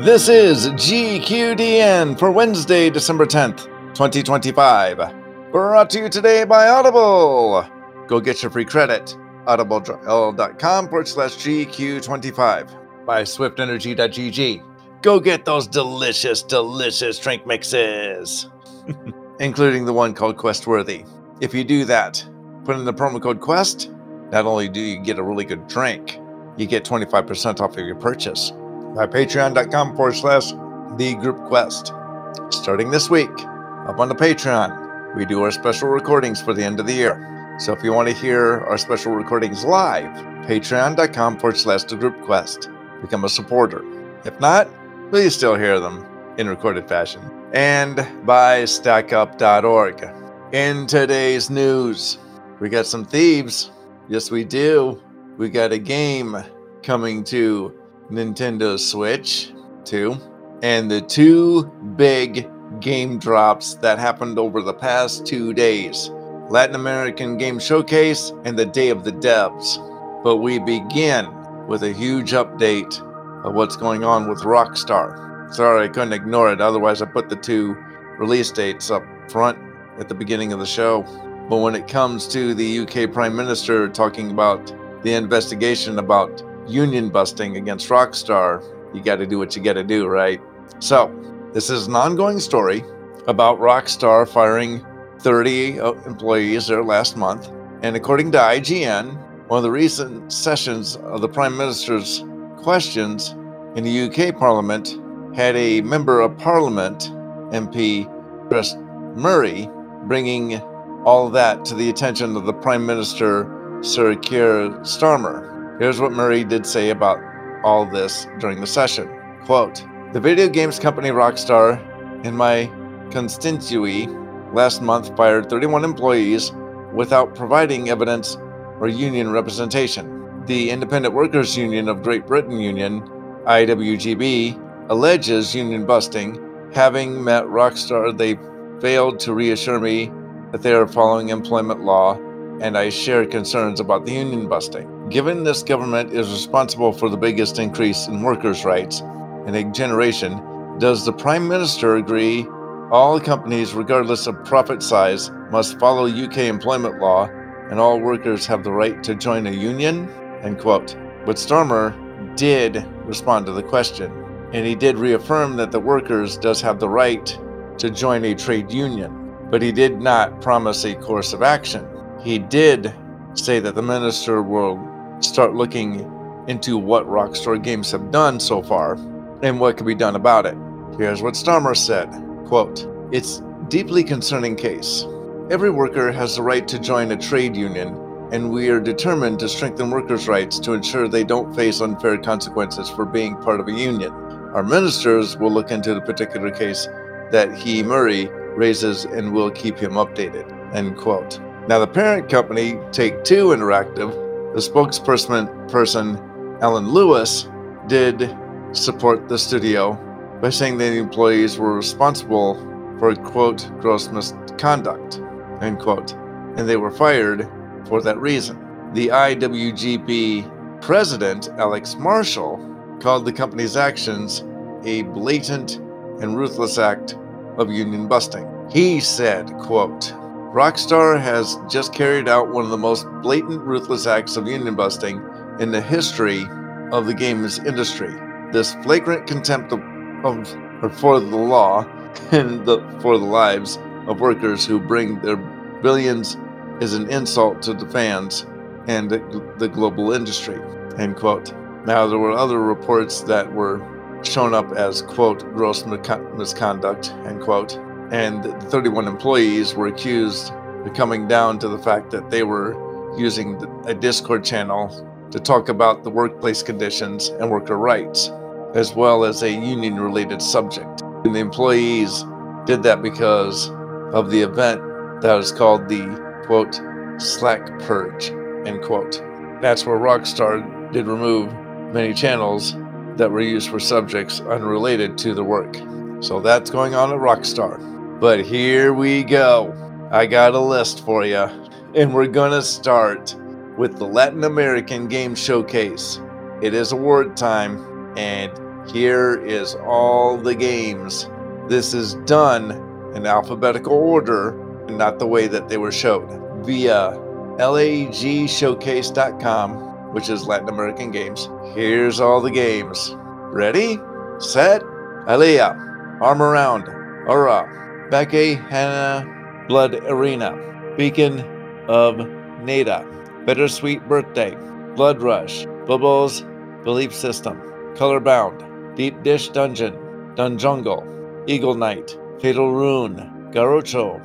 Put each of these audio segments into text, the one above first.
This is GQDN for Wednesday, December 10th, 2025. Brought to you today by Audible. Go get your free credit. Audible.com/GQ25. By SwiftEnergy.gg. Go get those delicious drink mixes, including the one called Questworthy. If you do that, put in the promo code QUEST, not only do you get a really good drink, you get 25% off of your purchase. By patreon.com/thegroupquest. Starting this week, up on the Patreon, we do our special recordings for the end of the year. So if you want to hear our special recordings live, patreon.com/thegroupquest. Become a supporter. If not, please still hear them in recorded fashion. And by stackup.org. In today's news, we got some thieves. Yes, we do. We got a game coming to Nintendo Switch 2, and the two big game drops that happened over the past 2 days: Latin American Game Showcase and the Day of the Devs. But we begin with a huge update of what's going on with Rockstar. Sorry, I couldn't ignore it, otherwise I put the two release dates up front at the beginning of the show. But when it comes to the UK Prime Minister talking about the investigation about union busting against Rockstar, you got to do what you got to do, right? So, this is an ongoing story about Rockstar firing 30 employees there last month. And according to IGN, one of the recent sessions of the Prime Minister's questions in the UK Parliament had a Member of Parliament, MP Chris Murray, bringing all that to the attention of the Prime Minister, Sir Keir Starmer. Here's what Murray did say about all this during the session. Quote, "The video games company Rockstar in my constituency last month fired 31 employees without providing evidence or union representation. The Independent Workers Union of Great Britain Union, IWGB, alleges union busting. Having met Rockstar, they failed to reassure me that they are following employment law, and I share concerns about the union busting. Given this government is responsible for the biggest increase in workers' rights in a generation, does the Prime Minister agree all companies, regardless of profit size, must follow UK employment law and all workers have the right to join a union?" End quote. But Starmer did respond to the question, and he did reaffirm that the workers does have the right to join a trade union, but he did not promise a course of action. He did say that the minister will start looking into what Rockstar Games have done so far and what can be done about it. Here's what Starmer said, quote, "It's a deeply concerning case. Every worker has the right to join a trade union, and we are determined to strengthen workers' rights to ensure they don't face unfair consequences for being part of a union. Our ministers will look into the particular case that Murray raises and will keep him updated." End quote. Now, the parent company, Take-Two Interactive, the spokesperson Alan Lewis, did support the studio by saying that the employees were responsible for, quote, gross misconduct, end quote, and they were fired for that reason. The IWGP president, Alex Marshall, called the company's actions a blatant and ruthless act of union busting. He said, quote, "Rockstar has just carried out one of the most blatant, ruthless acts of union busting in the history of the games industry. This flagrant contempt for the law and for the lives of workers who bring their billions is an insult to the fans and the global industry." End quote. Now, there were other reports that were shown up as, quote, gross misconduct, end quote. And 31 employees were accused of coming down to the fact that they were using a Discord channel to talk about the workplace conditions and worker rights, as well as a union-related subject. And the employees did that because of the event that was called the, quote, Slack Purge, end quote. That's where Rockstar did remove many channels that were used for subjects unrelated to the work. So that's going on at Rockstar. But here we go. I got a list for you, and we're gonna start with the Latin American Game Showcase. It is award time, and Here is all the games. This is done in alphabetical order, and not the way that they were showed, via lagshowcase.com, which is Latin American Games. Here's all the games. Ready, set, Aliyah, Arm Around, Aura, Becky Hannah, Blood Arena, Beacon of Nada, Bittersweet Birthday, Blood Rush, Bubbles, Belief System, Colorbound, Deep Dish Dungeon, Dunjungle, Eagle Knight, Fatal Rune, Garocho,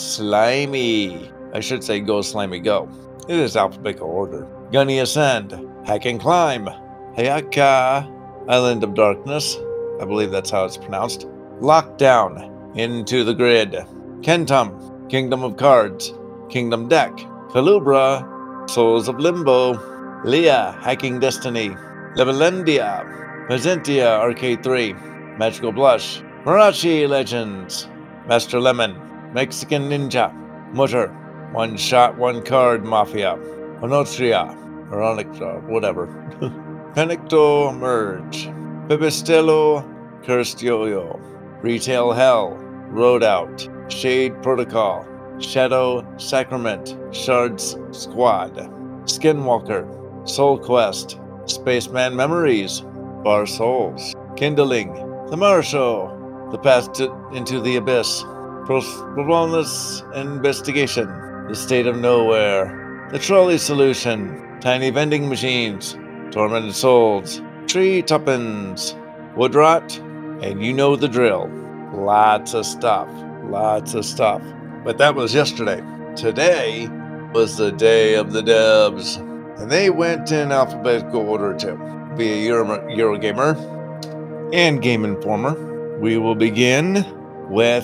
Slimy. I should say Go Slimy Go. It is alphabetical order. Gunny Ascend, Hack and Climb, Hayaka, Island of Darkness. I believe that's how it's pronounced. Lockdown, Into the Grid, Kentum, Kingdom of Cards, Kingdom Deck, Kalubra, Souls of Limbo, Leah, Hacking Destiny, Levelendia, Mezentia Arcade 3, Magical Blush, Marachi Legends, Master Lemon, Mexican Ninja, Mutter, One Shot, One Card Mafia, Onotria, Veronica, whatever, Penecto Merge, Pipistrello, Cursed Yo-Yo, Retail Hell, Road Out, Shade Protocol, Shadow Sacrament, Shards Squad, Skinwalker, Soul Quest, Spaceman Memories, Bar Souls, Kindling, The Marshal, The Path into the Abyss, Wellness Investigation, The State of Nowhere, The Trolley Solution, Tiny Vending Machines, Tormented Souls, Tree Tuppence, Woodrot, and you know the drill. Lots of stuff. But that was yesterday. Today was the day of the devs, and they went in alphabetical order too, via Eurogamer and Game Informer. We will begin with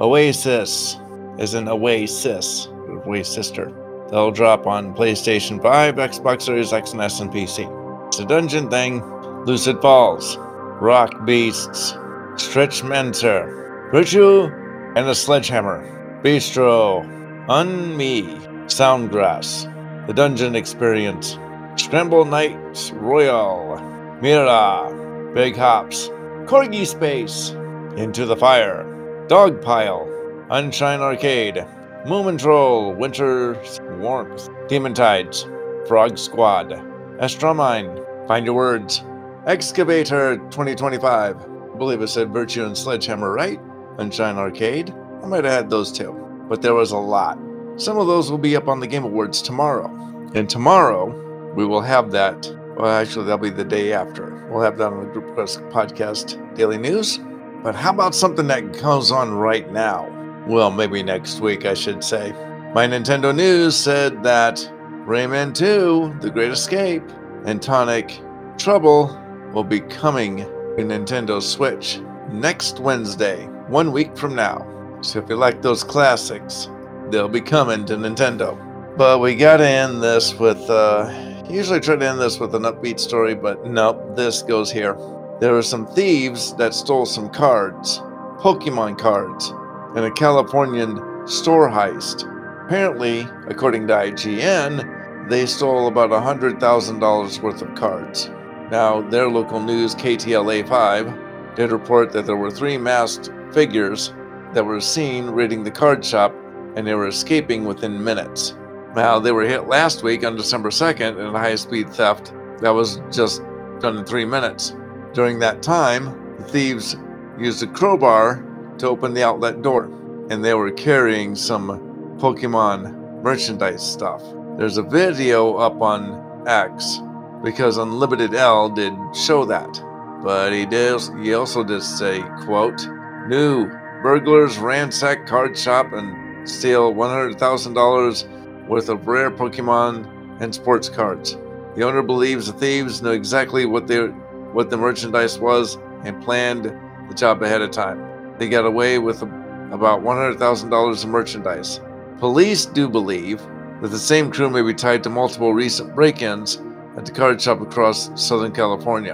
Oasis, as in Oasis, Oasister. They'll drop on PlayStation 5, Xbox Series X and S, and PC. It's a dungeon thing. Lucid Falls, Rock Beasts, Stretch Mentor, Virtue, and a Sledgehammer, Bistro, Unme, Soundgrass, The Dungeon Experience, Scramble Knights Royal, Mira, Big Hops, Corgi Space, Into the Fire, Dogpile, Unshine Arcade, Moomin Troll, Winter's Warmth, Demon Tides, Frog Squad, Astromine, Find Your Words, Excavator 2025. I believe it said Virtue and Sledgehammer, right? Unshine Arcade. I might have had those too, but there was a lot. Some of those will be up on the Game Awards tomorrow. And tomorrow, we will have that. Well, actually, that'll be the day after. We'll have that on the Group Quest Podcast Daily News. But how about something that goes on right now? Well, maybe next week, I should say. My Nintendo News said that Rayman 2, The Great Escape, and Tonic Trouble will be coming to Nintendo Switch next Wednesday, 1 week from now. So if you like those classics, they'll be coming to Nintendo. But we gotta end this with, usually try to end this with an upbeat story, but nope, this goes here. There were some thieves that stole some cards, Pokemon cards, in a Californian store heist. Apparently, according to IGN, they stole about $100,000 worth of cards. Now, their local news, KTLA5, did report that there were 3 masked figures that were seen raiding the card shop, and they were escaping within minutes. Now, they were hit last week on December 2nd in a high-speed theft that was just done in 3 minutes. During that time, the thieves used a crowbar to open the outlet door, and they were carrying some Pokemon merchandise stuff. There's a video up on X, because Unlimited L did show that. But he also did say, quote, "New burglars ransack card shop and steal $100,000 worth of rare Pokemon and sports cards. The owner believes the thieves knew exactly what the merchandise was and planned the job ahead of time. They got away with about $100,000 in merchandise. Police do believe that the same crew may be tied to multiple recent break-ins at the card shop across Southern California."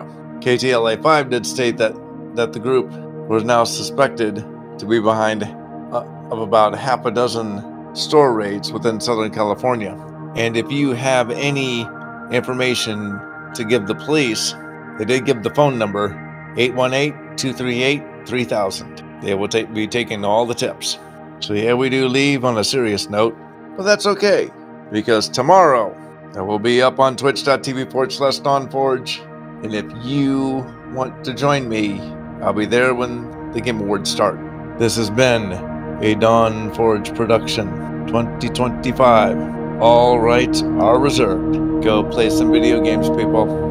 KTLA5 did state that the group was now suspected to be behind of about half a dozen store raids within Southern California. And if you have any information to give the police, they did give the phone number 818-238-3000. They will be taking all the tips. So yeah, we do leave on a serious note, but that's okay, because tomorrow I will be up on twitch.tv/DawnForge, and if you want to join me, I'll be there when the Game Awards start. This has been a Dawn Forge production 2025. All rights are reserved. Go play some video games, people.